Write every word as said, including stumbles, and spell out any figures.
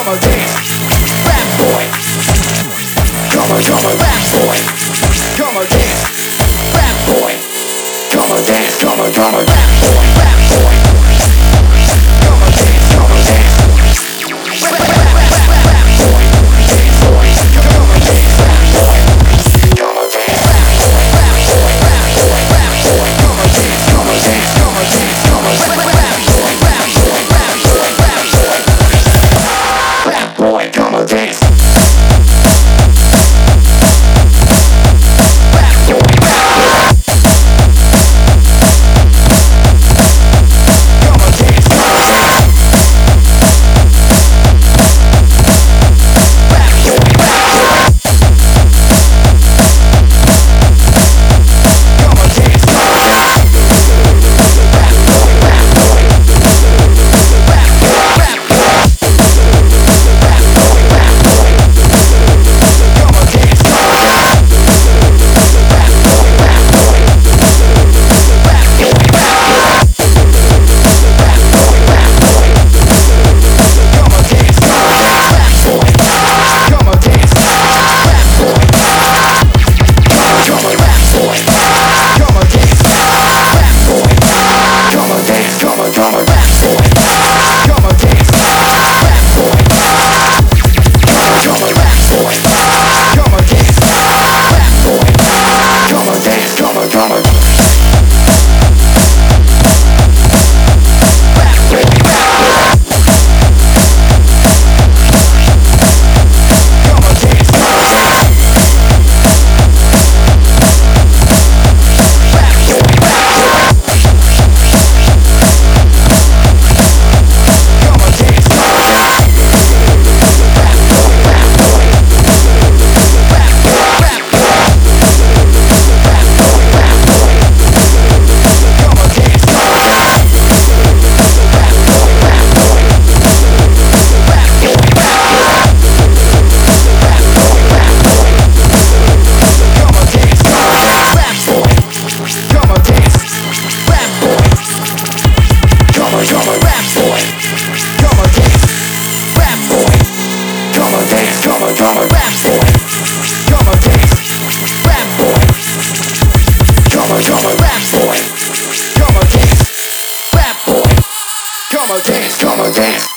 come on dance, rap boy. Come on, come on, rap boy. Come on dance, rap boy. Come on dance, come on, come on, rap boy, rap boy. Come on dance, come on dance. Rap, rap, rap, rap, rap, rap boy, dance boy. Come on dance, rap boy. Come on dance, rap boy, rap boy, rap boy, rap boy. Come on dance, come on dance, come on dance, come on rap, rap boy, rap boy, rap boy, rap boy. Rap boy, come on dance. Come on, rap boy. Come on, dance, rap boy. Come on, come on, rap boy. Come on, dance, rap boy. Come on, dance, come on, dance.